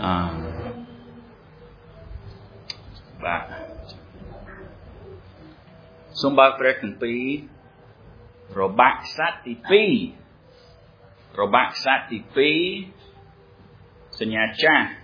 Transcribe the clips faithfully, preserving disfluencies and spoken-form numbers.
à bà xung bạc về từng pi rồi bạc sát thì pi rồi bạc sát thì pi sinh nhà cha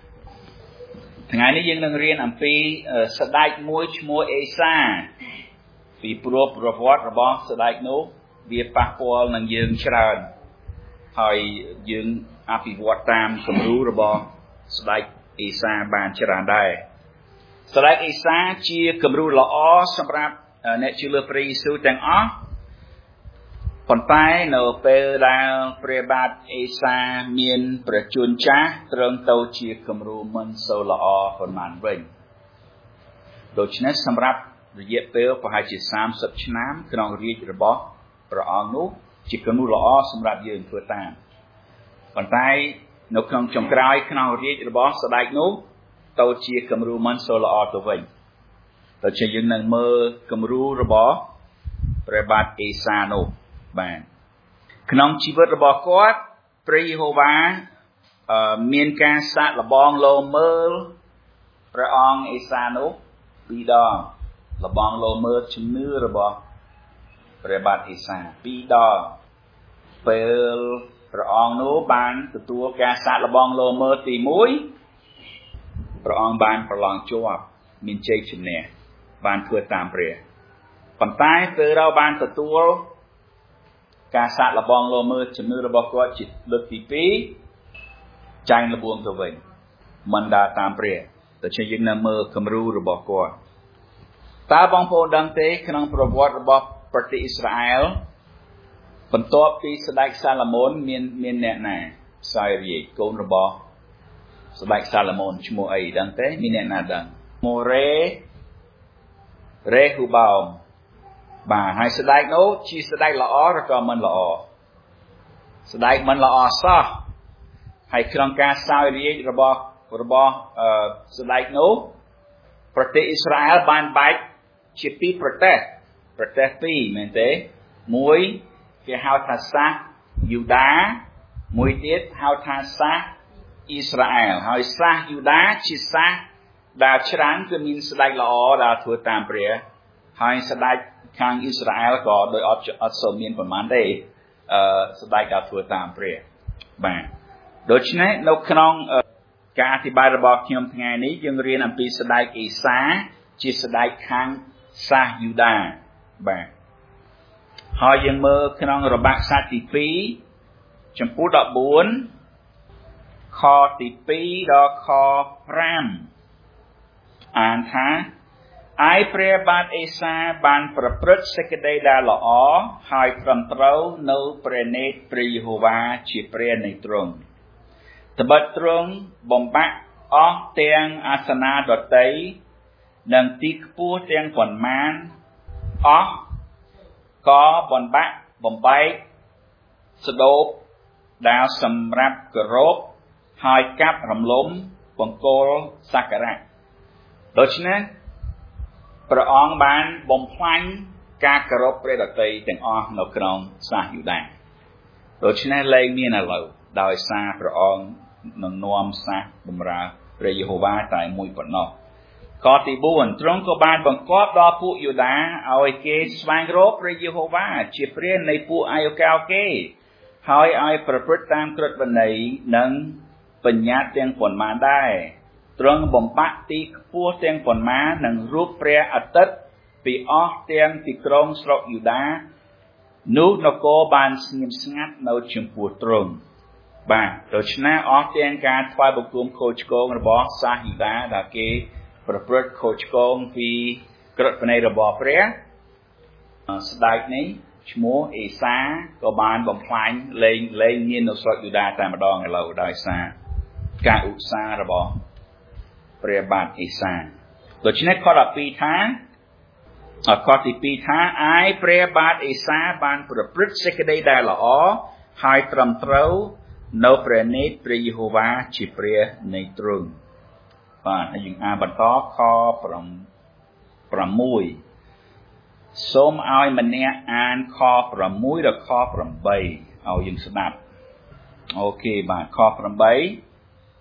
ngày nay dân đang รียน អំពី ស្ដេចមួយឈ្មោះអេសាពីព្រោះប្រវត្តិរបស់ស្ដេចនោះវាប៉ះពាល់នឹងយើងច្រើនហើយយើងអភិវឌ្ឍតាមគំរូរបស់ស្ដេចអេសាបានច្រើនដែរស្ដេចអេសាជាគំរូល្អសម្រាប់អ្នកជឿលើព្រះយេស៊ូវទាំងអស់ប៉ុន្តែនៅពេលដែលព្រះបាទអេសាមានព្រះជន្មចាស់ត្រឹមទៅជាគំរូមិនសូវល្អប៉ុន្មានវិញដូច្នេះសម្រាប់រយៈពេលប្រហែលជាសាមសិបឆ្នាំក្នុងរាជ្យរបស់ព្រះអង្គនោះជាគំរូល្អសម្រាប់យើងធ្វើតាមប៉ុន្តែនៅក្នុងចុងក្រោយក្នុងរាជ្យរបស់ស្ដេចនោះទៅជាគំរូមិនសូវល្អទៅវិញដូច្នេះយើងនឹងមើលគំរូរបស់ព្រះបាទអេសានោះបាទក្នុងជីវិតរបស់គាត់ព្រះយេហូវ៉ាមានការសាកល្បងលោមើលព្រះអង្គអេសានោះពីរដងលបងលោមើលជំនឿរបស់ព្រះបាទអេសាពីរដងពេលព្រះអង្គនោះបានទទួលការសាកល្បងលោមើលទីមួយព្រះអង្គបានប្រឡងជាប់មានជ័យជំនះបានធ្វើតាមព្រះប៉ុន្តែពេលเราបានទទួលការសាកល្បងលោមើលជំនឿរបស់គាត់ជាលើកទីពីរចាញ់លបួងទៅវិញមិនដើរតាមព្រះដូច្នេះយើងនឹងមើលគំរូរបស់គាត់តើបងប្អូនដឹងទេក្នុងប្រវត្តិរបស់ប្រទេសអ៊ីស្រាអែលបន្ទាប់ពីស្ដេចសាឡូមោនមានមានអ្នកណាផ្សាយរាជកូនរបស់ស្ដេចសាឡូមោនឈ្មោះអីដឹងទេមានអ្នកណាដឹងម៉ូរ៉េរ៉េហ៊ូបោមបាទហើយស្ដេចនោះជាស្ដេចល្អឬក៏មិនល្អស្ដេចមិនល្អសោះហើយក្នុងការសោយរាជរបស់របស់ស្ដេចនោះប្រទេសអ៊ីស្រាអែលបានបែកជាពីរប្រទេសប្រទេសពីរមែនទេមួយគេហៅថាសាសយូដាមួយទៀតហៅថាសាសអ៊ីស្រាអែលហើយសាសយូដាជាសាសដែលច្រើនគឺមានស្ដេចល្អដែលធ្វើតាមព្រះហើយស្ដេចខាងអ៊ីស្រាអែលក៏ដោយអត់អត់សូវមានប្រមាណទេអឺស្ដេចដែលធ្វើតាមព្រះបាទដូច្នេះនៅក្នុងការអធិប្បាយរបស់ខ្ញុំថ្ងៃនេះយើងរៀនអំពីស្ដេចអេសាជាស្ដេចខាងសាសយូដាបាទហើយយើងមើលក្នុងរបាក់សាស្ត្រទីពីរចំពោះដប់បួនខទីពីរដល់ខប្រាំអានថាឯព្រះបាទអេសាបានប្រព្រឹត្តសេចក្តីដែលល្អហើយត្រឹមត្រូវនៅព្រះនេត្រព្រះយេហូវ៉ាជាព្រះនៃទ្រង់ត្បិតទ្រង់បំបាក់អស់ទាំងអាសនាដតីនិងទីខ្ពស់ទាំងប៉ុន្មានអស់ក៏បំបាក់បំបែកស្ដោបដែលសម្រាប់គោរពហើយកាប់រំលំបង្គោលសក្ការៈដូច្នេះព្រះអង្គបានបំផ្លាញការគោរពព្រះដតីទាំងអស់នៅក្នុងសាសយូដាដូច្នេះលែងមានឥឡូវដោយសារព្រះអង្គនឹងនាំសាសបម្រើព្រះយេហូវ៉ាតែមួយប៉ុណ្ណោះខទីបួនទ្រង់ក៏បានបង្គាប់ដល់ពួកយូដាឲ្យគេស្វែងរកព្រះយេហូវ៉ាជាព្រះនៃពួកអាយុកាវគេហើយឲ្យប្រព្រឹត្តតាមក្រឹតវិន័យនិងបញ្ញត្តិទាំងប៉ុន្មានដែរទ្រង់បំបាក់ទីខ្ពស់ទាំងប៉ុន្មាននិងរូបព្រះអាទិត្យពីអស់ទាំងទីក្រុងស្រុកយូដានោះនគរបានស្ងៀមស្ងាត់នៅចំពោះទ្រង់បាទដូច្នេះអស់ទាំងការថ្វាយបង្គំខូចឆ្គងរបស់សាសយូដាដែលគេប្រព្រឹត្តខូចឆ្គងពីក្រឹតវិន័យរបស់ព្រះស្ដេចនេះឈ្មោះអេសាក៏បានបំផ្លាញលែងលែងមាននៅស្រុកយូដាតែម្ដងឥឡូវដោយសារការឧស្សាហ៍របស់ព្រះបាទអេសាដូច្នេះខដប់ពីរថាខទីពីរថាឯព្រះបាទអេសាបានប្រព្រឹត្តសេចក្តីដែលល្អហើយត្រឹមត្រូវនៅព្រះនេត្រព្រះយេហូវ៉ាជាព្រះនៃទ្រង់បាទហើយយើងអានបន្តខប្រាំមួយសូមឲ្យម្នាក់អានខប្រាំមួយដល់ខប្រាំបីឲ្យយើងស្ដាប់អូខេបាទខប្រាំបី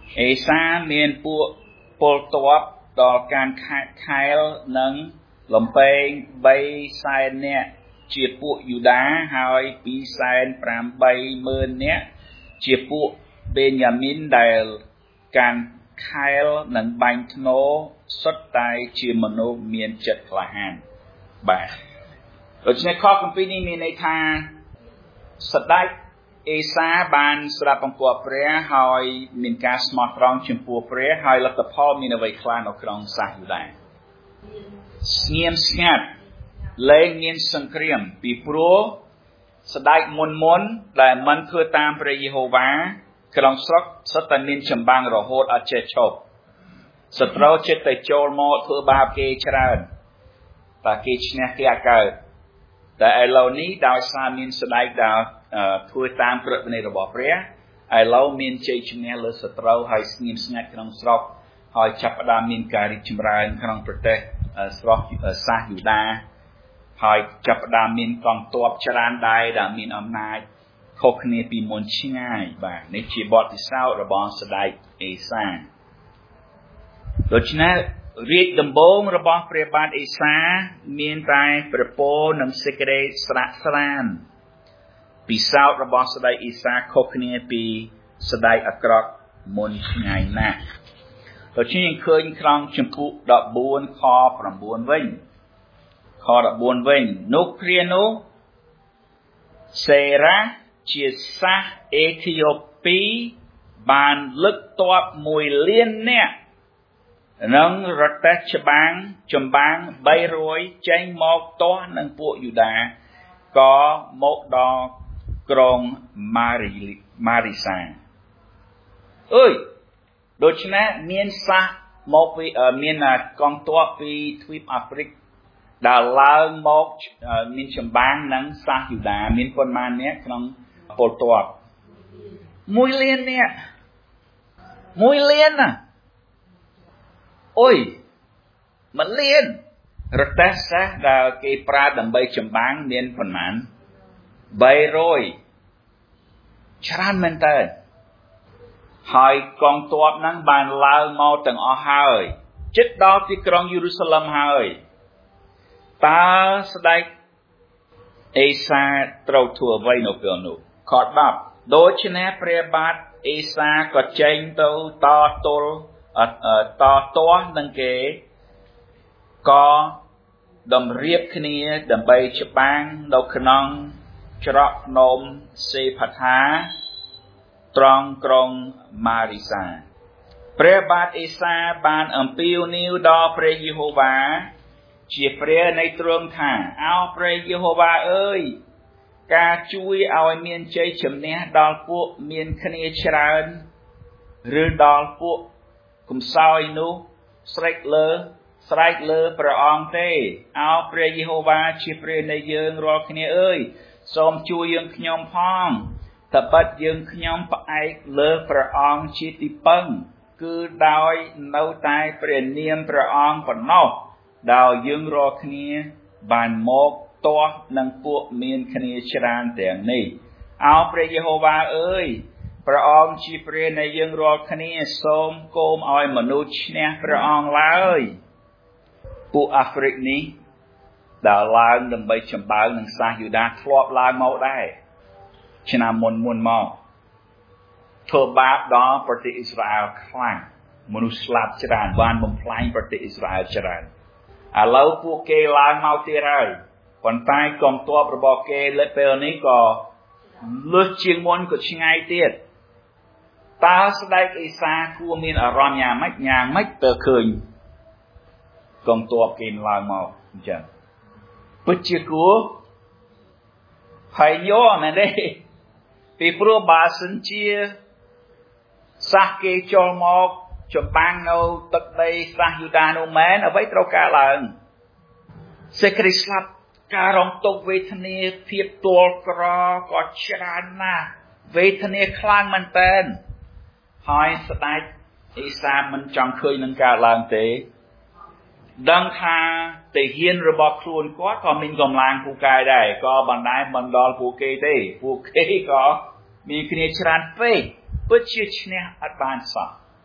អេសាមានពួកពលតបដល់ការខែលនិងលំពេងបីសែននាក់ជាពួកយូដាហើយពីរសែនប្រាំបីម៉ឺននាក់ជាពួកបេនយ៉ាមីនដែលការខែលនិងបាញ់ធ្នូសុទ្ធតែជាមនុស្សមានចិត្តក្លាហានបាទដូច្នេះខគម្ពីរនេះមានន័យថាស្ដេចអេសាបានស្ដាប់បង្គាប់ព្រះហើយមានការស្មោះត្រង់ចំពោះព្រះហើយលទ្ធផលមានអ្វីខ្លះនៅក្នុងសាសយូដាស្ងៀមស្ងាត់លែងមានសង្គ្រាមពីព្រោះស្ដេចមុនមុនដែលមិនធ្វើតាមព្រះយេហូវ៉ាក្នុងស្រុកសុទ្ធតែមានចម្បាំងរហូតអត់ចេះឈប់សត្រូវចិត្តតែចូលមកធ្វើបាបគេច្រើនតែគេឈ្នះគេអកើតតែឥឡូវនេះដោយសារមានស្ដេចដែលធ្វើតាមប្រតិបត្តិរបស់ព្រះឥឡូវមានជ័យជំនះលើសត្រូវហើយស្ងៀមស្ងាត់ក្នុងស្រុកហើយចាប់ផ្ដើមមានការរីកចម្រើនក្នុងប្រទេសស្រុកសាសយូដាហើយចាប់ផ្ដើមមានកងទ័ពច្រើនដែរដែលមានអំណាចខុសគ្នាពីមុនឆ្ងាយបាទនេះជាបទពិសោធន៍របស់ស្ដេចអេសាដូច្នេះរាជដំបូងរបស់ព្រះបាទអេសាមានតែព្រះពរនិងសេចក្តីស្រាក់ស្រានពិសោធន៍របស់ស្ដេចអេសាខុសគ្នាពីស្ដេចអាក្រក់មុនឆ្ងាយណាស់ដូច្នេះឃើញក្នុងជំពូកដប់បួនខប្រាំបួនវិញខដប់បួនវិញនោះគ្រានោះសេរ៉ាជាសាសអេធីយ៉ូពីបានលឹកទ័ពមួយលាននាក់និងរទេះច្បាំងចម្បាំងបីរយចេញមកទាស់នឹងពួកយូដាក៏មកដល់ក្រុងម៉ារីម៉ារីសាអើយដូច្នេះមានសាសមកពីមានកងទ័ពពីទ្វីបអាហ្វ្រិកដែលឡើងមកមានចម្បាំងនឹងសាសយូដាមានប៉ុន្មាននាក់ក្នុងពលទ័ពមួយលាននាក់មួយលានណាអុយមួយលានរទេះសាសដែលគេប្រើដើម្បីចម្បាំងមានប៉ុន្មានបីរយច្រើនមែនតើហើយកងទ័ពហ្នឹងបានឡើងមកទាំងអស់ហើយជិតដល់ទីក្រុងយេរូសាឡឹមហើយតើស្ដេចអេសាត្រូវធ្វើអ្វីនៅពេលនោះខដប់ដូច្នេះព្រះបាទអេសាក៏ចេញទៅតទល់តទាស់នឹងគេក៏តម្រៀបគ្នាដើម្បីច្បាំងនៅក្នុងច្រកភ្នំសេផាថាត្រង់ក្រុងម៉ារីសាព្រះបាទអេសាបានអំពាវនាវដល់ព្រះយេហូវ៉ាជាព្រះនៃទ្រង់ថាអោព្រះយេហូវ៉ាអើយការជួយឲ្យមានជ័យជំនះដល់ពួកមានគ្នាច្រើនឬដល់ពួកកំសោយនោះស្រេចលើស្រែកលើព្រះអង្គទេអោព្រះយេហូវ៉ាជាព្រះនៃយើងរាល់គ្នាអើយសូមជួយយើងខ្ញុំផងត្បិតយើងខ្ញុំផ្អែកលើព្រះអង្គជាទីពឹងគឺដោយនៅតែព្រះនាមព្រះអង្គប៉ុណ្ណោះដោយយើងរាល់គ្នាបានមកទាស់នឹងពួកមានគ្នាច្រើនទាំងនេះអោព្រះយេហូវ៉ាអើយព្រះអង្គជាព្រះនៃយើងរាល់គ្នាសូមគោមឲ្យមនុស្សឈ្នះព្រះអង្គឡើយពួកអាហ្វ្រិកនេះដែលឡើងដើម្បីចម្បាំងនឹងសាសយូដាធ្លាប់ឡើងមកដែរឆ្នាំមុនមុនមកធ្វើបាបដល់ប្រទេសអ៊ីស្រាអែលខ្លាំងមនុស្សស្លាប់ច្រើនបានបំផ្លាញប្រទេសអ៊ីស្រាអែលច្រើនឥឡូវពួកគេឡើងមកទៀតហើយប៉ុន្តែកងទ័ពរបស់គេលើពេលនេះក៏លើសជាងមុនក៏ឆ្ងាយទៀតតើស្ដេចអេសាគួរមានអារម្មណ៍យ៉ាងម៉េចយ៉ាងម៉េចទៅឃើញកងទ័ពគេឡើងមកអញ្ចឹងពិតជាគួរភ័យញ័រមែនទេពីព្រោះបើសិនជាសាសគេចូលមកចម្បាំងនៅទឹកដីសាសយូដានោះមែនអ្វីត្រូវកើតឡើងសេចក្តីស្លាប់ការរងទុក្ខវេទនាភាពទាល់ក្រក៏ច្រើនណាស់វេទនាខ្លាំងមែនទែនហើយស្ដេចអេសាមិនចង់ឃើញនឹងកើតឡើងទេដឹងថាទាហានរបស់ខ្លួនគាត់ក៏មានកម្លាំងពូកែដែរក៏បណ្ដាលមិនដល់ពួកគេទេពួកគេក៏មានគ្នាច្រើនពេកពិតជាឈ្នះអត់បានសោះ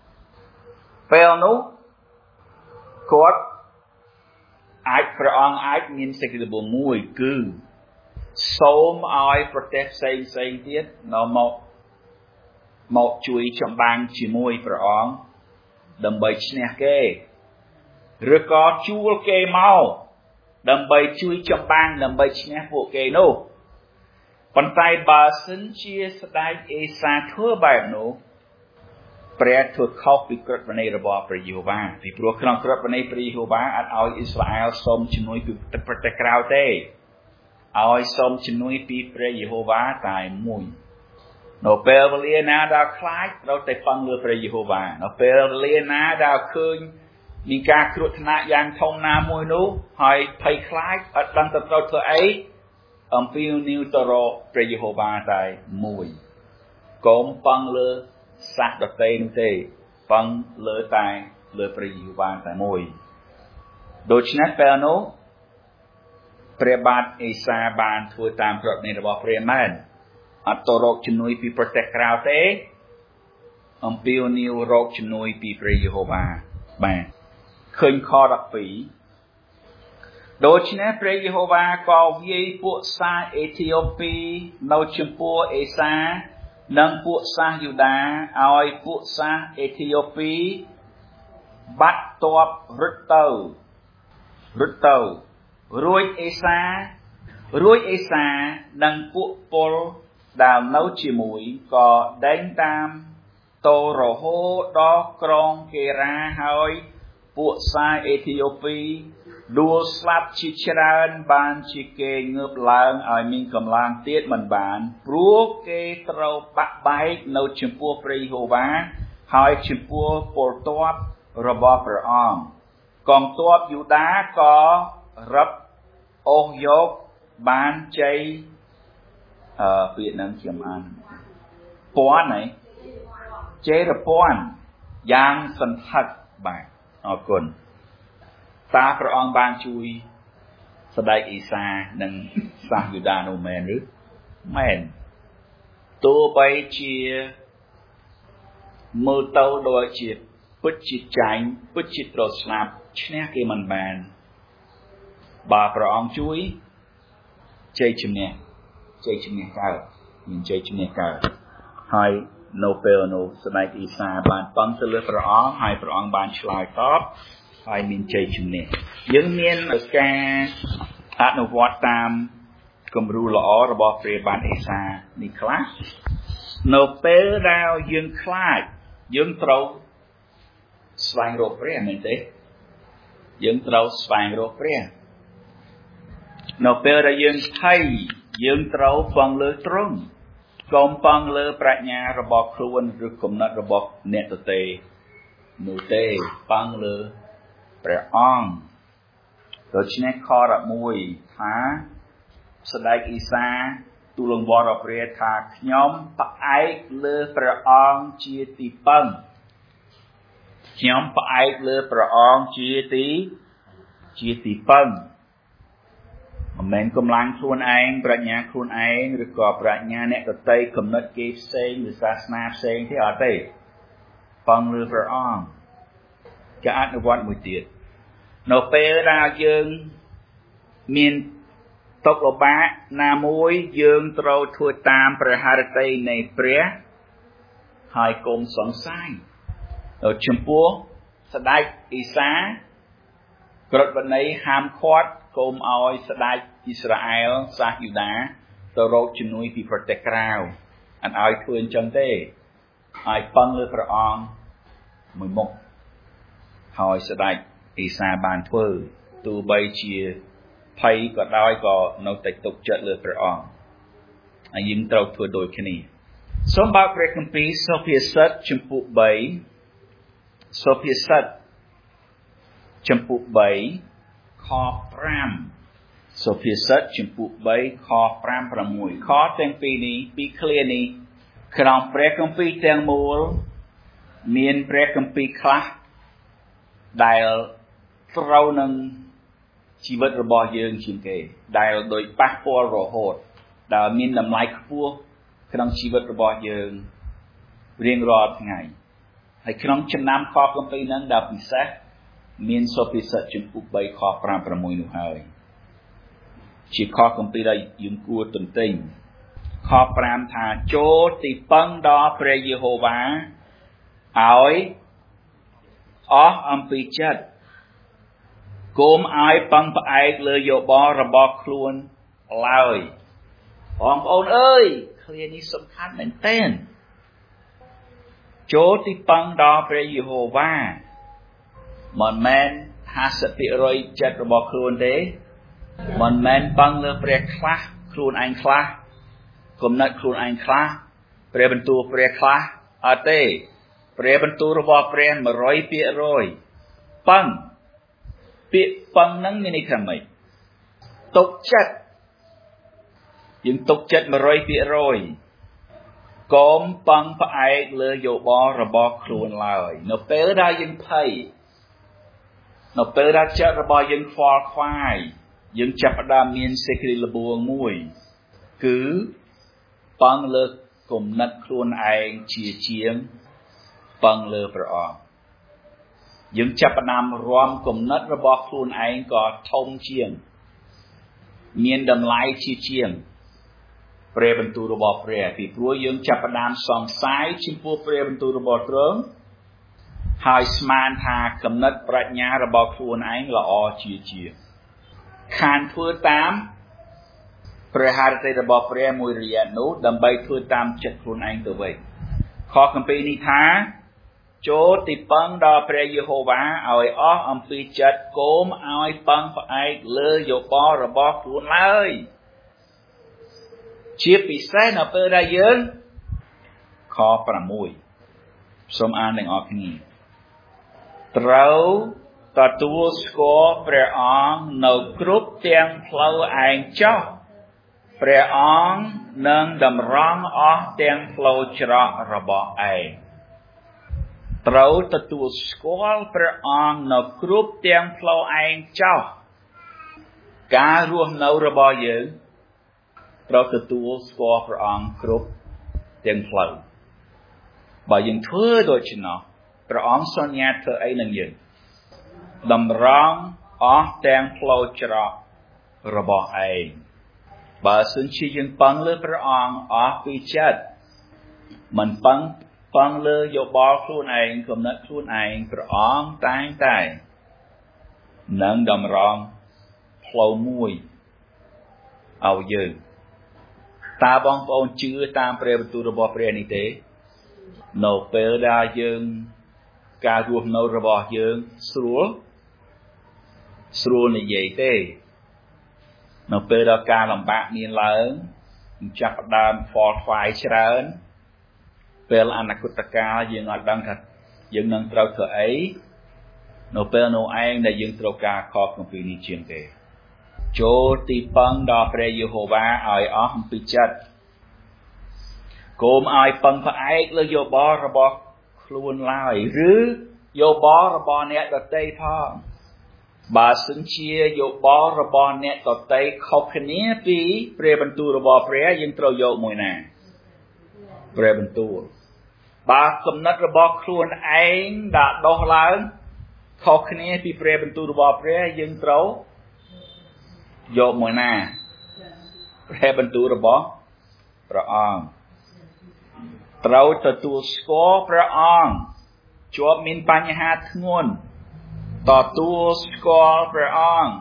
ពេលនោះគាត់អាចព្រះអង្គអាចមានសេចក្តីបំមួយគឺសូមឲ្យប្រទេសផ្សេងផ្សេងទៀតនៅមកមកជួយចម្បាំងជាមួយព្រះអង្គដើម្បីឈ្នះគេឬក៏ជួលគេមកដើម្បីជួយចម្បាំងដើម្បីឈ្នះពួកគេនោះប៉ុន្តែបើសិនជាស្ដេចអេសាធ្វើបែបនោះព្រះធ្វើខុសពីក្រឹតវិន័យរបស់ព្រះយេហូវ៉ាពីព្រោះក្នុងក្រឹតវិន័យព្រះយេហូវ៉ាអត់ឲ្យអ៊ីស្រាអែលសូមជំនួយពីប្រទេសក្រៅទេឲ្យសូមជំនួយពីព្រះយេហូវ៉ាតែមួយនៅពេលវេលាណាដែលខ្លាចត្រូវតែពឹងលើព្រះយេហូវ៉ានៅពេលវេលាណាដែលឃើញមានការគ្រោះថ្នាក់យ៉ាងធំណាមួយនោះហើយភ័យខ្លាចអត់ដឹងទៅត្រូវធ្វើអីអំពីនីវទៅរកព្រះយេហូវ៉ាតែមួយកុំពឹងលើសាសដទៃនោះទេពឹងលើតែលើព្រះយេហូវ៉ាតែមួយដូច្នេះពេលនោះព្រះបាទអេសាបានធ្វើតាមប្រតិបត្តិរបស់ព្រះមែនអត់ទៅរកជំនួយពីប្រទេសក្រៅទេអំពីនីវរកជំនួយពីព្រះយេហូវ៉ាបាទឃើញខដប់ពីរដូច្នេះព្រះយេហូវ៉ាក៏វាយពួកសាសអេធីអូពីនៅចំពោះអេសានិងពួកសាសយូដាឲ្យពួកសាសអេធីអូពីបាត់ទ័ពរត់ទៅរត់ទៅរួចអេសារួចអេសានិងពួកពលដែលនៅជាមួយក៏ដេញតាមទៅរហូតដល់ក្រុងកេរ៉ាហើយពួកសាសអេធីអូពីដួលស្លាប់ជាច្រើនបានជាគេងើបឡើងឲ្យមានកម្លាំងទៀតមិនបានព្រោះគេត្រូវបាក់បែកនៅចំពោះព្រះយេហូវ៉ាហើយចំពោះពលទ័ពរបស់ព្រះអង្គកងទ័ពយូដាក៏រឹបអូសយកបានជ័យអឺពាក្យហ្នឹងខ្ញុំអានពាន់ហ្នឹងជ័យរពាន់យ៉ាងសន្ធឹកបាទអរគុណតើព្រះអង្គបានជួយស្ដេចអេសានិងសាសយូដានោះមែនឬមែនទោះបីជាមើលទៅដូចជាពិតជាចាញ់ពិតជាត្រូវស្លាប់ឈ្នះគេមិនបានបើព្រះអង្គជួយជ័យជំនះជ័យជំនះកើតមានជ័យជំនះកើតហើយនៅពេលនោះស្ដេចអេសាបានពឹងទៅលើព្រះអង្គហើយព្រះអង្គបានឆ្លើយតបហើយមានជ័យជំនះយើងមានការអនុវត្តតាមគំរូល្អរបស់ព្រះបាទអេសានេះខ្លះនៅពេលដែលយើងខ្លាចយើងត្រូវស្វែងរកព្រះមែនទេយើងត្រូវស្វែងរកព្រះនៅពេលដែលយើងភ័យយើងត្រូវពឹងលើទ្រង់កុំពឹងលើប្រាជ្ញារបស់ខ្លួនឬគំនិតរបស់អ្នកដទៃនោះទេពឹងលើព្រះអង្គដូច្នេះខដប់មួយថាស្ដេចអេសាទូលវត្តព្រះថាខ្ញុំផ្អែកលើព្រះអង្គជាទីពឹងខ្ញុំផ្អែកលើព្រះអង្គជាទីជាទីពឹងមិនមែនកម្លាំងខ្លួនឯងប្រាជ្ញាខ្លួនឯងឬក៏ប្រាជ្ញាអ្នកដទៃគំនិតគេផ្សេងឬសាសនាផ្សេងទេអត់ទេពឹងលើព្រះអង្គជាអនុវត្តមួយទៀតនៅពេលដែលយើងមានទុក្ខលំបាកណាមួយយើងត្រូវធ្វើតាមព្រះハរតីនៃព្រះហើយកុំសង្ស័យចំពោះស្ដេចអេសាក្រឹតវិន័យហាមឃាត់កុំឲ្យស្ដេចអ៊ីស្រាអែលសាសយូដាទៅរកជំនួយពីប្រទេសក្រៅអត់ឲ្យធ្វើអញ្ចឹងទេឲ្យពឹងលើព្រះអង្គមួយមុខហើយស្ដេចអេសាបានធ្វើទោះបីជាភ័យក៏ដោយក៏នៅតែទុកចិត្តលើព្រះអង្គហើយយើងត្រូវធ្វើដូចគ្នាសូមបើកព្រះគម្ពីរសុភាសិតចំពុកបីសុភាសិតចំពុកបីខប្រាំសុភាសិតចំពុកបីខប្រាំ ប្រាំមួយខទាំងពីរនេះពីរឃ្លានេះក្នុងព្រះគម្ពីរទាំងមូលមានព្រះគម្ពីរខ្លះដែលត្រូវនឹងជីវិតរបស់យើងជាងគេដែលដោយប៉ះពាល់រហូតដែលមានតម្លៃខ្ពស់ក្នុងជីវិតរបស់យើងរៀងរាល់ថ្ងៃហើយក្នុងចំណាំខគម្ពីរហ្នឹងដែលពិសេសមានសុពិសិដ្ឋជំពូកបីខប្រាំប្រាំមួយនោះហើយជាខគម្ពីរដែលយើងគួរទន្ទិញខប្រាំថាចូលទីពឹងដល់ព្រះយេហូវ៉ាឲ្យអស់អំពីចិត្តកុំឲ្យពឹងផ្អែកលើយោបល់របស់ខ្លួនឡើយបងប្អូនអើយឃ្លានេះសំខាន់មែនទែនចូលទីពឹងដល់ព្រះយេហូវ៉ាមិនមែនห้าสิบភាគរយចិត្តរបស់ខ្លួនទេមិនមែនពឹងលើព្រះខ្លះខ្លួនឯងខ្លះគំនិតខ្លួនឯងខ្លះព្រះបន្ទូលព្រះខ្លះអត់ទេព្រះបន្ទូលរបស់ព្រះមួយរយភាគរយពឹងពាក្យពឹងហ្នឹងមានន័យថាម៉េចទុកចិត្តយើងទុកចិត្តមួយរយភាគរយកុំពឹងផ្អែកលើយោបល់របស់ខ្លួនឡើយនៅពេលដែលយើងភ័យនៅពេលដែលចិត្តរបស់យើងខ្វល់ខ្វាយយើងចាប់ផ្ដើមមានសេចក្តីល្បួងមួយគឺពឹងលើគំនិតខ្លួនឯងជាជាងពឹងលើព្រះអង្គយើងចាប់ផ្ដើមរំគំនិតរបស់ខ្លួនឯងក៏ធំជាងមានតម្លៃជាជាងព្រះបន្ទូលរបស់ព្រះពីព្រោះយើងចាប់ផ្ដើមសង្ស័យចំពោះព្រះបន្ទូលរបស់ទ្រង់ហើយស្មានថាគំនិតប្រាជ្ញារបស់ខ្លួនឯងល្អជាជាងខានធ្វើតាមព្រះハរតីរបស់ព្រះមួយរយៈនោះដើម្បីធ្វើតាមចិត្តខ្លួនឯងទៅវិញខគម្ពីរនេះថាចូលទីពឹងដល់ព្រះយេហូវ៉ាឲ្យអស់អំពីចិត្តកុំឲ្យពឹងផ្អែកលើយោបល់របស់ខ្លួនឡើយជាពិសេសនៅពេលដែលយើងខប្រាំមួយសូមអានទាំងអស់គ្នាត្រូវទទួលស្គាល់ព្រះអង្គនៅគ្រប់ទាំងផ្លូវឯងចោះព្រះអង្គនឹងតម្រង់អស់ទាំងផ្លូវច្រករបស់ឯងត្រូវទទួលស្គាល់ព្រះអង្គនៅគ្រប់ទាំងផ្លូវឯងចោះការរស់នៅរបស់យើងត្រូវទទួលស្គាល់ព្រះអង្គគ្រប់ទាំងផ្លូវបើយើងធ្វើដូច្នោះព្រះអង្គសន្យាធ្វើអីនឹងយើងតម្រង់អស់ទាំងផ្លូវច្រករបស់ឯងបើសិនជាយើងពឹងលើព្រះអង្គអស់ពីចិត្តមិនពឹងពឹងលើយោបល់ខ្លួនឯងគំនិតខ្លួនឯងព្រះអង្គតែងតែនឹងតម្រង់ផ្លូវមួយឲ្យយើងតើបងប្អូនជឿតាមព្រះបន្ទូលរបស់ព្រះនេះទេនៅពេលដែលយើងការរស់នៅរបស់យើងស្រួលស្រួលនិយាយទេនៅពេលដែលការលំបាកមានឡើងចាប់ផ្ដើមខ្វល់ខ្វាយច្រើនពេលអនាគតកាលយើងអត់ដឹងថាយើងនឹងត្រូវធ្វើអីនៅពេលនោះឯងដែលយើងត្រូវការខគម្ពីរនេះជាងគេចូលទីពឹងដល់ព្រះយេហូវ៉ាឲ្យអស់អំពីចិត្តកុំឲ្យពឹងផ្អែកលើយោបល់របស់ខ្លួនឡើយឬយោបល់របស់អ្នកដទៃផងបើសិនជាយោបល់របស់អ្នកដទៃខុសគ្នាពីព្រះបន្ទូលរបស់ព្រះយើងត្រូវយកមួយណាព្រះបន្ទូលបើគំនិតរបស់ខ្លួនឯងដែលដោះឡើងខុសគ្នាពីព្រះបន្ទូលរបស់ព្រះយើងត្រូវយកមួយណាព្រះបន្ទូលរបស់ព្រះអង្គត្រូវទទួលស្គាល់ព្រះអង្គជាប់មានបញ្ហាធ្ងន់ទទួលស្គាល់ព្រះអង្គ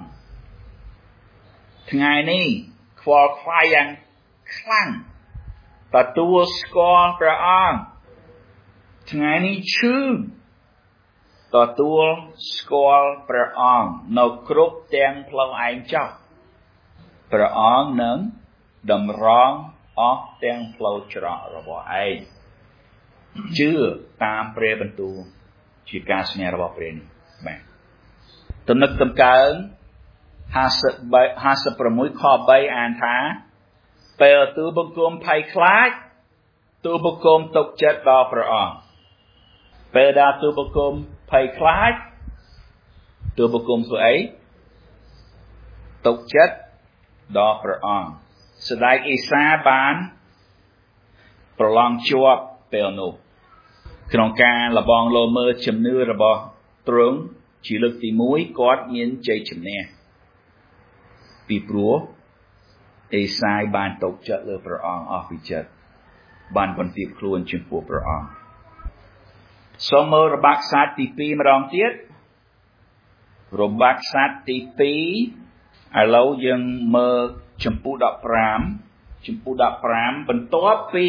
ថ្ងៃនេះខ្វល់ខ្វាយយ៉ាងខ្លាំងទទួលស្គាល់ព្រះអង្គថ្ងៃនេះឈឺទទួលស្គាល់ព្រះអង្គនៅគ្រប់ទាំងផ្លូវឯងចោះព្រះអង្គនឹងតម្រង់អស់ទាំងផ្លូវច្រករបស់ឯងជឿតាមព្រះបន្ទូលជាការសញ្ញារបស់ព្រះនេះបាទទំនឹកទំកើងห้าสิบหกខបីអានថាពេលទូលបង្គំភ័យខ្លាចទូលបង្គំទុកចិត្តដល់ព្រះអង្គពេលដែលទូលបង្គំភ័យខ្លាចទូលបង្គំធ្វើអីទុកចិត្តដល់ព្រះអង្គស្ដេចអេសាបានប្រឡងជាប់ពេលនោះក្នុងការលបងលោមើលជំនឿរបស់ទ្រង់ជាលើកទីមួយគាត់មានជ័យជំនះពីព្រោះអេសាយបានតូចចិត្តលើព្រះអង្គអស់ពីចិត្តបានបន្ទាបខ្លួនចំពោះព្រះអង្គសូមមើលរបាក់ខ្សត្រទីពីរម្ដងទៀតរបាក់ខ្សត្រទីពីរឥឡូវយើងមើលចំពោះដប់ប្រាំចំពោះដប់ប្រាំបន្ទាប់ពី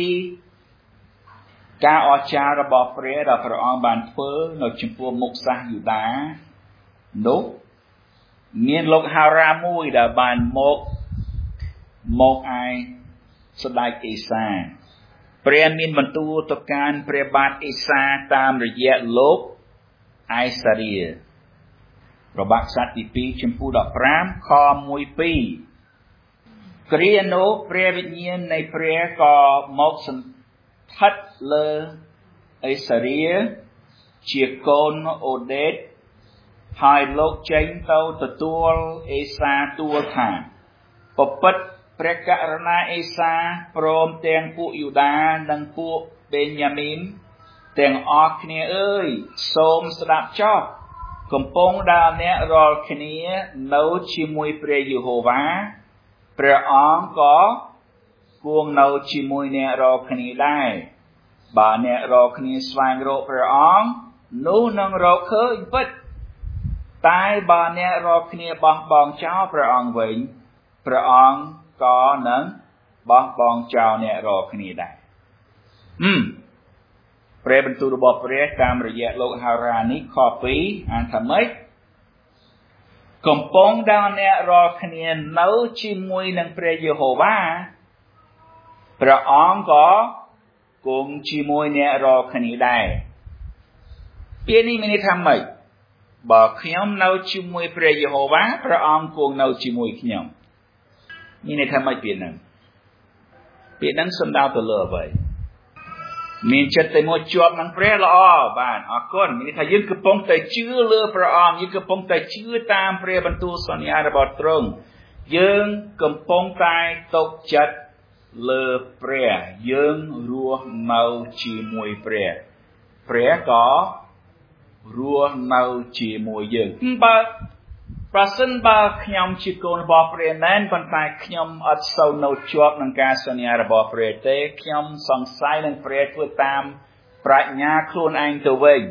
ការអស្ចារ្យរបស់ព្រះដែលព្រះអង្គបានធ្វើនៅចំពោះមុខសាសយូដានោះមានលោកហារ៉ាមួយដែលបានមកមកឯស្ដេចអេសាព្រះមានបន្ទូលទៅកាន់ព្រះបាទអេសាតាមរយៈលោកអេសារៀរបាក់ខ្សត្រទីពីរចំពោះដប់ប្រាំខមួយពីរគ្រានោះព្រះវិញ្ញាណនៃព្រះក៏មកសន្ធិដ្ឋលើអេសារៀជាកូនអូដេតហើយលោកចេញទៅទទួលអេសាទួលថាបពិតព្រះករុណាអេសាព្រមទាំងពួកយូដានិងពួកបេញ៉ាមីនទាំងអស់គ្នាអើយសូមស្ដាប់ចុះកំពុងដើរអ្នករាល់គ្នានៅជាមួយព្រះយេហូវ៉ាព្រះអង្គក៏គួងនៅជាមួយអ្នករាល់គ្នាដែរបើអ្នករាល់គ្នាស្វែងរកព្រះអង្គនោះនឹងរកឃើញពិតតែបើអ្នករាល់គ្នាបោះបង់ចោលព្រះអង្គវិញព្រះអង្គក៏នឹងបោះបង់ចោលអ្នករាល់គ្នាដែរហឹមព្រះបន្ទូលរបស់ព្រះតាមរយៈលោកហារ៉ានេះខពីរអានថាម៉េចកំពុងដែលអ្នករាល់គ្នានៅជាមួយនឹងព្រះយេហូវ៉ាព្រះអង្គក៏គង់ជាមួយអ្នករាល់គ្នាដែរពាក្យនេះមានន័យថាម៉េចបើខ្ញុំនៅជាមួយព្រះយេហូវ៉ាព្រះអង្គគង់នៅជាមួយខ្ញុំមានន័យថាម៉េចពាក្យហ្នឹងពាក្យហ្នឹងសំដៅទៅលើអ្វីមានចិត្តតែមួយជាប់នឹងព្រះល្អបាទអរគុណមានន័យថាយើងកំពុងតែជឿលើព្រះអង្គយើងកំពុងតែជឿតាមព្រះបន្ទូលសន្យារបស់ទ្រង់យើងកំពុងតែទុកចិត្តលើព្រះយើងរស់នៅជាមួយព្រះព្រះក៏រស់នៅជាមួយយើងបើប្រសិនបើខ្ញុំជាកូនរបស់ព្រះមែនប៉ុន្តែខ្ញុំអត់សូវនៅជាប់នឹងការសន្យារបស់ព្រះទេខ្ញុំសង្ស័យនឹងព្រះធ្វើតាមប្រាជ្ញាខ្លួនឯងទៅវិញ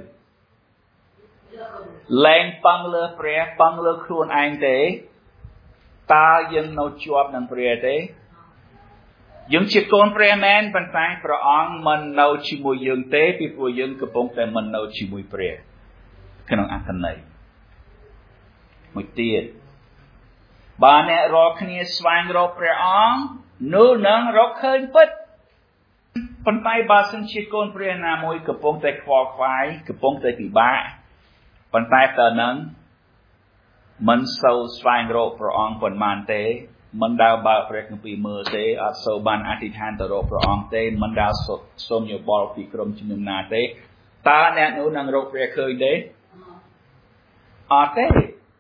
លែងប៉ង់លើព្រះប៉ង់លើខ្លួនឯងទេតើយើងនៅជាប់នឹងព្រះទេយើងជាកូនព្រះមែនប៉ុន្តែព្រះអង្គមិននៅជាមួយយើងទេពីព្រោះយើងកំពុងតែមិននៅជាមួយព្រះក្នុងអត្ថន័យមួយទៀតបើអ្នករាល់គ្នាស្វែងរកព្រះអង្គនោះនឹងរកឃើញពិតប៉ុន្តែបើសិនជាកូនព្រះណាមួយកំពុងតែខ្វល់ខ្វាយកំពុងតែពិបាកប៉ុន្តែតើនឹងមិនសូវស្វែងរកព្រះអង្គប៉ុន្មានទេមិនដើរបើកព្រះគម្ពីរមើលទេអត់សូវបានអធិដ្ឋានទៅរកព្រះអង្គទេមិនដើរសូមយោបល់ពីក្រុមជំនុំណាទេតើអ្នកនោះនឹងរកព្រះឃើញទេអត់ទេ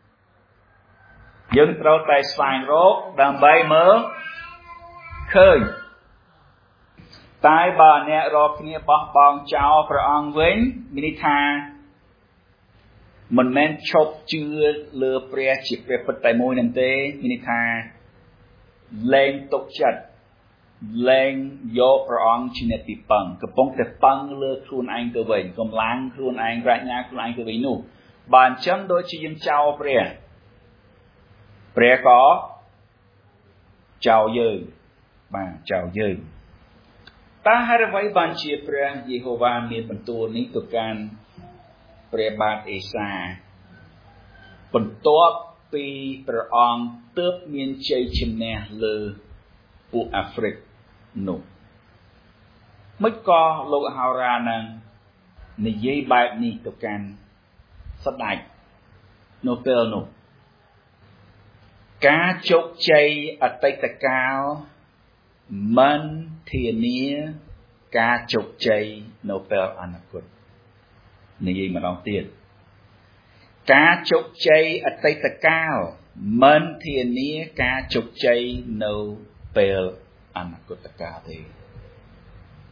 យើងត្រូវតែស្វែងរកដើម្បីមើលឃើញតែបើអ្នករកគ្នាបោះបង់ចោលព្រះអង្គវិញមានន័យថាមិនមែនឈប់ជឿលើព្រះជាព្រះពិតតែមួយនឹងទេមានន័យថាលែងទុកចិត្តលែងយកព្រះអង្គជាអ្នកទីពឹងកំពុងតែពឹងលើខ្លួនឯងទៅវិញកម្លាំងខ្លួនឯងប្រាជ្ញាខ្លួនឯងទៅវិញនោះបើអញ្ចឹងដូចជាយើងចោលព្រះព្រះក៏ចោលយើងបាទចោលយើងតើហេតុអ្វីបានជាព្រះយេហូវ៉ាមានបន្ទូលនេះទៅកាន់ព្រះបាទអេសាបន្ទាប់ពីព្រះអង្គទើបមានជ័យជំនះលើពួកអាហ្វ្រិកនោះមិនក៏លោកហោរានឹងនិយាយបែបនេះទៅកាន់ស្ដេចនៅពេលនោះការជោគជ័យអតីតកាលមិនធានាការជោគជ័យនៅពេលអនាគតនិយាយម្ដងទៀតការជោគជ័យអតីតកាលមិនធានាការជោគជ័យនៅពេលអនាគតកាលទេ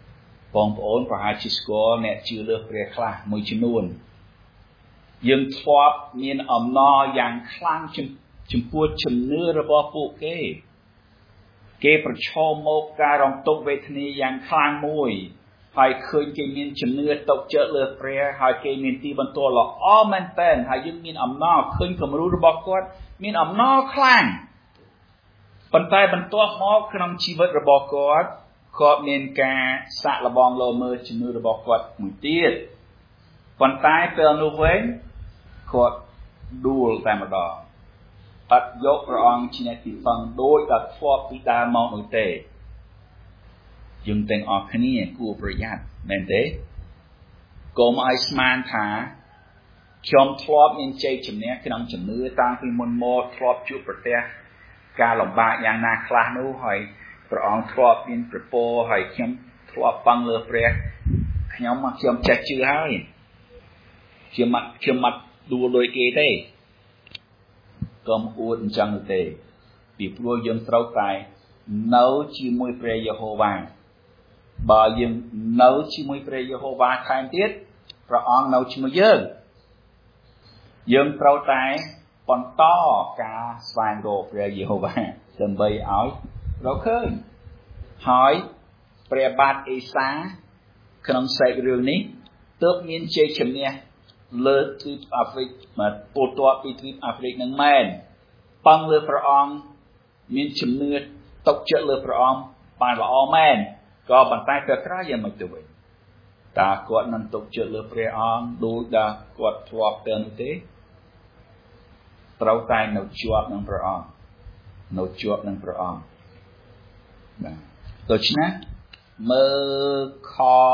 បងប្អូនប្រហែលជាស្គាល់អ្នកជឿលើព្រះខ្លះមួយចំនួនយើងធ្លាប់មានអំណរយ៉ាងខ្លាំងចំពោះជំនឿរបស់ពួកគេគេប្រឈមមុខការរងទុក្ខវេទនាយ៉ាងខ្លាំងមួយហើយឃើញគេមានជំនឿទុកចិត្តលើព្រះហើយគេមានទីបន្ទាល់ល្អមែនទែនហើយយើងមានអំណរឃើញគំរូរបស់គាត់មានអំណរខ្លាំងប៉ុន្តែបន្ទាប់មកក្នុងជីវិតរបស់គាត់គាត់មានការសាក់លបងលោមើលជំនឿរបស់គាត់មួយទៀតប៉ុន្តែពេលនោះវិញគាត់ដួលតែម្ដងអត់យកព្រះអង្គជាអ្នកទីពឹងដោយតែធ្លាប់ពីដើមមកនោះទេយើងទាំងអស់គ្នាគួរប្រយ័ត្នមែនទេកុំឲ្យស្មានថាខ្ញុំធ្លាប់មានជ័យជំនះក្នុងជំនឿតាំងពីមុនមកធ្លាប់ជួបប្រទះការលំបាកយ៉ាងណាខ្លះនោះហើយព្រះអង្គធ្លាប់មានប្រពោហើយខ្ញុំធ្លាប់ពឹងលើព្រះខ្ញុំមកខ្ញុំចេះជឿហើយខ្ញុំមកខ្ញុំមកដួលដោយគេទេកុំអួតអញ្ចឹងទេពីព្រោះយើងត្រូវតែនៅជាមួយព្រះយេហូវ៉ាបើយើងនៅជាមួយព្រះយេហូវ៉ាថែមទៀតព្រះអង្គនៅជាមួយយើងយើងត្រូវតែបន្តការស្វែងរកព្រះយេហូវ៉ាដើម្បីឲ្យเราឃើញហើយព្រះបាទអេសាក្នុងសេចរឿងនេះទើបមានជ័យជំនះលើទ្វីបអាហ្វ្រិកមកពលតបពីទ្វីបអាហ្វ្រិកនឹងមែនពឹងលើព្រះអង្គមានជំនឿទុកចិត្តលើព្រះអង្គបានល្អមែនក៏ប៉ុន្តែពេលក្រោយយ៉ាងមិនទៅវិញតើគាត់នឹងទុកចិត្តលើព្រះអង្គដូចដែលគាត់ធ្លាប់ទៅនោះទេត្រូវតែនៅជាប់នឹងព្រះអង្គនៅជាប់នឹងព្រះអង្គបាទដូច្នេះមើលខ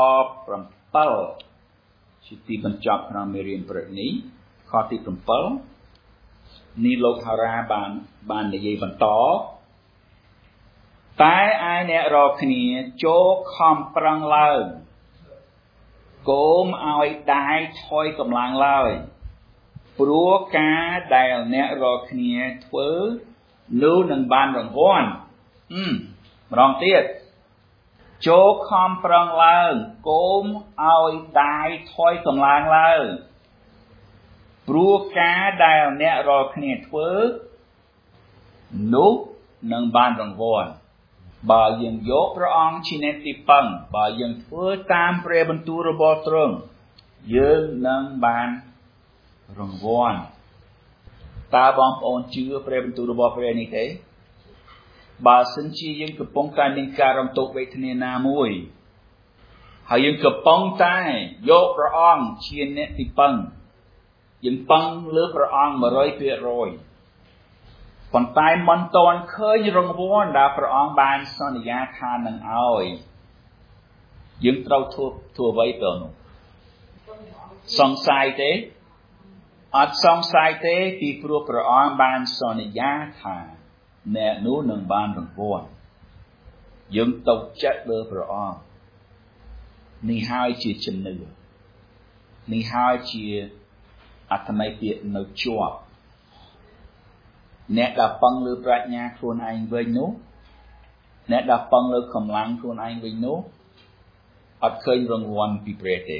bảyជាទីបញ្ចប់ក្នុងមេរៀនព្រឹកនេះខទីbảyនេះលោកហារ៉ាបានបាននិយាយបន្តតែឯអ្នករាល់គ្នាចូលខំប្រឹងឡើងកុំឲ្យដាយថយកម្លាំងឡើយព្រោះការដែលអ្នករាល់គ្នាធ្វើនោះនឹងបានរង្វាន់អឺម្ដងទៀតចូលខំប្រឹងឡើងកុំឲ្យដាយថយកម្លាំងឡើយព្រោះការដែលអ្នករាល់គ្នាធ្វើនោះនឹងបានរង្វាន់បើយើងយកព្រះអង្គជាអ្នកទីពឹងបើយើងធ្វើតាមព្រះបន្ទូលរបស់ទ្រង់យើងនឹងបានរង្វាន់តើបងប្អូនជឿព្រះបន្ទូលរបស់ព្រះនេះទេបើសិនជាយើងកំពុងតែមានការរំទុកវេទនាណាមួយហើយយើងកំពុងតែយកព្រះអង្គជាអ្នកទីពឹងយើងពឹងលើព្រះអង្គmột trămភាគរយប៉ុន្តែមិនទាន់ឃើញរង្វាន់ដែលព្រះអង្គបានសន្យាថានឹងឲ្យយើងត្រូវធ្វើធ្វើអ្វីទៅនោះសង្ស័យទេអត់សង្ស័យទេពីព្រោះព្រះអង្គបានសន្យាថាអ្នកនោះនឹងបានរង្វាន់យើងទៅចិត្តលើព្រះអង្គនេះហើយជាជំនឿនេះហើយជាអត្ថន័យពាក្យនៅជាប់អ្នកដែលពឹងលើប្រាជ្ញាខ្លួនឯងវិញនោះអ្នកដែលពឹងលើកម្លាំងខ្លួនឯងវិញនោះអត់ឃើញរង្វាន់ពីព្រះទេ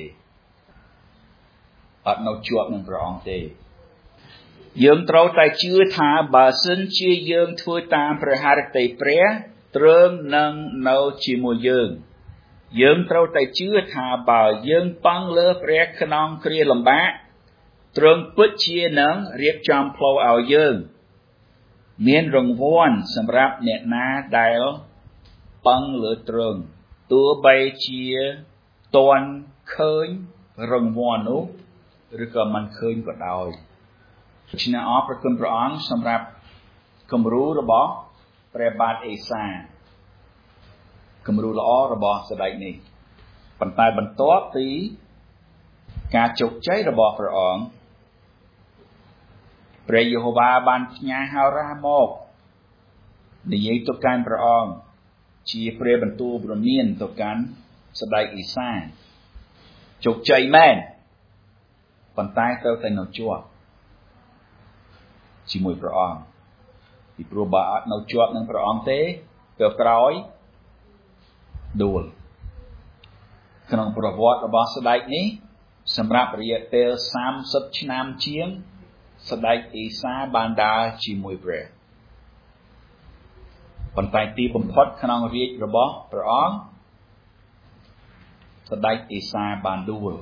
អត់នៅជាប់នឹងព្រះអង្គទេយើងត្រូវតែជឿថាបើសិនជាយើងធ្វើតាមព្រះハរតីព្រះទ្រង់នឹងនៅជាមួយយើងយើងត្រូវតែជឿថាបើយើងពឹងលើព្រះក្នុងគ្រាលំបាកទ្រង់ពិតជានឹងរៀបចំផ្លូវឲ្យយើងមានរង្វាន់សម្រាប់អ្នកណាដែលពឹងលើទ្រង់ទោះបីជាតន់ឃើញរង្វាន់នោះឬក៏មិនឃើញក៏ដោយដូច្នេះអរព្រគុណព្រះអង្គសម្រាប់គំរូរបស់ព្រះបាទអេសាគំរូល្អរបស់ស្ដេចនេះប៉ុន្តែបន្ទាប់ពីការជោគជ័យរបស់ព្រះអង្គព្រះយេហូវ៉ាបានផ្ញើហោរាមកនិយាយទៅកាន់ព្រះអង្គជាព្រះបន្ទូលព្រមានទៅកាន់ស្ដេចអេសាជោគជ័យមែនប៉ុន្តែត្រូវតែនៅជាប់ជាមួយព្រះអង្គពីព្រោះបើអត់នៅជាប់នឹងព្រះអង្គទេទៅក្រោយដួលក្នុងប្រវត្តិរបស់ស្ដេចនេះសម្រាប់រយៈពេលសាមសិបឆ្នាំជាងស្ដេចអេសាបានដើរជាមួយព្រះប៉ុន្តែទីបំផុតក្នុងរាជរបស់ព្រះអង្គស្ដេចអេសាបានដួល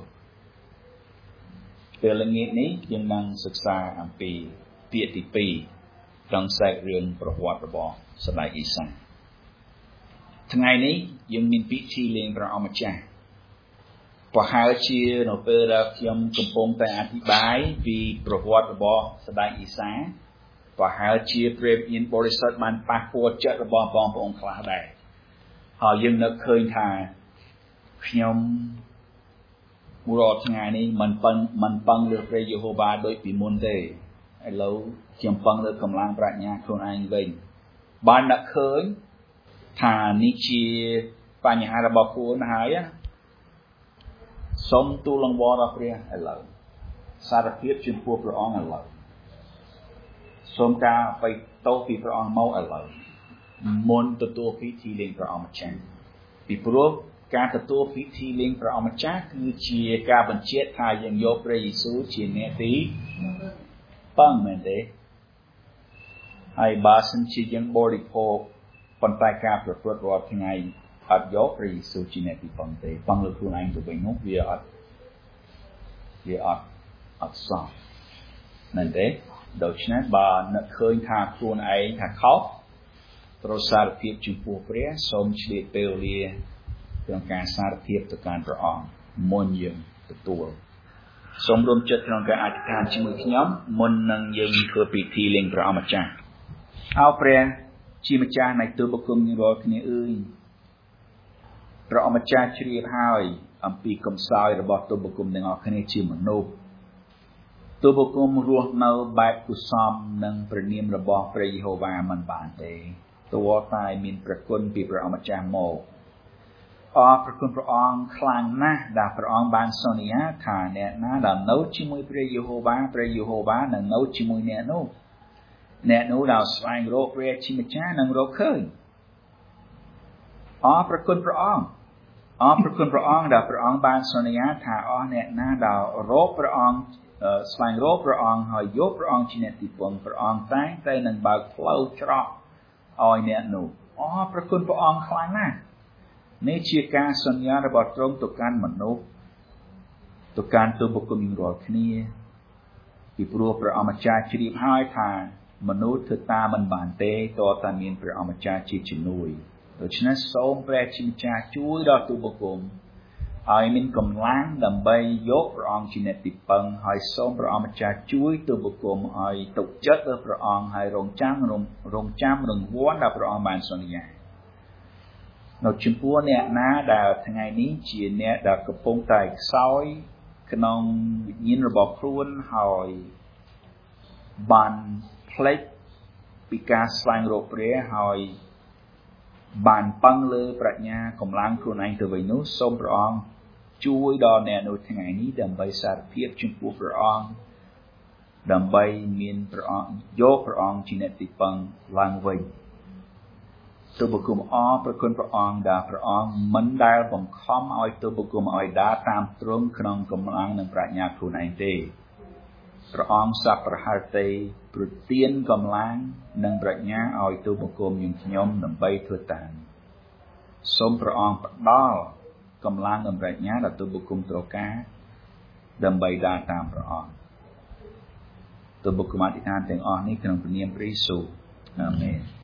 ពេលល្ងាចនេះយើងនឹងសិក្សាអំពីពាក្យទីពីរក្នុងសាច់រឿងប្រវត្តិរបស់ស្ដេចអេសាថ្ងៃនេះយើងមានពិធីលេងព្រះអង្គម្ចាស់ប្រហែលជានៅពេលដែលខ្ញុំកំពុងតែអធិប្បាយពីប្រវត្តិរបស់ស្ដេចអេសាប្រហែលជាព្រះវិញ្ញាណបរិសុទ្ធបានប៉ះពាល់ចិត្តរបស់បងប្អូនខ្លះដែរហើយយើងនឹកឃើញថាខ្ញុំរាល់ថ្ងៃនេះមិនពឹងមិនពឹងលើព្រះយេហូវ៉ាដូចពីមុនទេឥឡូវខ្ញុំពឹងលើកម្លាំងប្រាជ្ញាខ្លួនឯងវិញបាននឹកឃើញថានេះជាបញ្ហារបស់ខ្លួនហើយសូមទូលលង្វល់ដល់ព្រះឥឡូវសារភាពចំពោះព្រះអង្គឥឡូវសូមការអបិទោសពីព្រះអង្គមកឥឡូវមុនទទួលពិធីលេងព្រះអង្គម្ចាស់ពីព្រោះការទទួលពិធីលេងព្រះអង្គម្ចាស់គឺជាការបញ្ជាក់ថាយើងយកព្រះយេស៊ូវជាអ្នកទីពឹងមែនទេហើយបើសិនជាយើងបរិភោគប៉ុន្តែការប្រព្រឹត្តរាល់ថ្ងៃអត់យកព្រះយេស៊ូវជាអ្នកទីពឹងទេពឹងលើខ្លួនឯងទៅវិញនោះវាអត់វាអត់អត់សោះមែនទេដូច្នេះបើនឹកឃើញថាខ្លួនឯងថាខុសត្រូវសារភាពចំពោះព្រះសូមឆ្លៀតពេលវេលាក្នុងការសារភាពទៅកាន់ព្រះអង្គមុនយើងទទួលសូមរួមចិត្តក្នុងការអធិដ្ឋានជាមួយខ្ញុំមុននឹងយើងធ្វើពិធីលេងព្រះអង្គម្ចាស់អោព្រះជាម្ចាស់នៃទូលបង្គំយើងរាល់គ្នាអើយព្រះអង្គម្ចាស់ជ្រាបហើយអំពីកំសោយរបស់ទូលបង្គំទាំងអស់គ្នាជាមនុស្សទូលបង្គំរស់នៅបែបគុសមនឹងព្រះនាមរបស់ព្រះយេហូវ៉ាមិនបានទេទោះតែមានព្រះគុណពីព្រះអង្គម្ចាស់មកអរព្រះគុណព្រះអង្គខ្លាំងណាស់ដែលព្រះអង្គបានសន្យាថាអ្នកណាដែលនៅជាមួយព្រះយេហូវ៉ាព្រះយេហូវ៉ានឹងនៅជាមួយអ្នកនោះអ្នកនោះដែលស្វែងរកព្រះជាម្ចាស់នឹងរកឃើញអរព្រះគុណព្រះអង្គអរព្រះគុណព្រះអង្គដែលព្រះអង្គបានសន្យាថាអស់អ្នកណាដែលរកព្រះអង្គស្វែងរកព្រះអង្គហើយយកព្រះអង្គជាអ្នកទីពឹងព្រះអង្គតែងតែនឹងបើកផ្លូវច្រកឲ្យអ្នកនោះអរព្រះគុណព្រះអង្គខ្លាំងណាស់នេះជាការសន្យារបស់ទ្រង់ទៅកាន់មនុស្សទៅកាន់ទូលបង្គំយើងរាល់គ្នាពីព្រោះព្រះអង្គម្ចាស់ជ្រាបហើយថាមនុស្សធ្វើតាមមិនបានទេតើតែមានព្រះអង្គម្ចាស់ជាជំនួយដូច្នេះសូមព្រះជាម្ចាស់ជួយដល់ទូលបង្គំឲ្យមានកម្លាំងដើម្បីយកព្រះអង្គជាអ្នកទីពឹងហើយសូមព្រះអង្គម្ចាស់ជួយទូលបង្គំឲ្យទុកចិត្តលើព្រះអង្គហើយរងចាំរងចាំរង្វាន់ដែលព្រះអង្គបានសន្យានៅចំពោះអ្នកណាដែលថ្ងៃនេះជាអ្នកដែលកំពុងតែខ្សោយក្នុងវិញ្ញាណរបស់ខ្លួនហើយបានផ្លេចពីការស្វែងរកព្រះហើយបានពឹងលើប្រាជ្ញាកម្លាំងខ្លួនឯងទៅវិញនោះសូមព្រះអង្គជួយដល់អ្នកនោះថ្ងៃនេះដើម្បីសារភាពចំពោះព្រះអង្គដើម្បីមានព្រះអង្គយកព្រះអង្គជាអ្នកទីពឹងឡើងវិញទូលបង្គំអរព្រះគុណព្រះអង្គដែលព្រះអង្គមិនដែលបង្ខំឲ្យទូលបង្គំឲ្យដើរតាមទ្រង់ក្នុងកម្លាំងនិងប្រាជ្ញាខ្លួនឯងទេព្រះអង្គសប្បុរហត្ថីប្រទានកម្លាំងនិងប្រាជ្ញាឲ្យទូលបង្គំយើងខ្ញុំដើម្បីធ្វើតាមសូមព្រះអង្គផ្ដល់កម្លាំងនិងប្រាជ្ញាដល់ទូលបង្គំត្រូវការដើម្បីដើរតាមព្រះអង្គទូលបង្គំអធិដ្ឋានទាំងអស់នេះក្នុងព្រះនាមព្រះយេស៊ូវអាមែន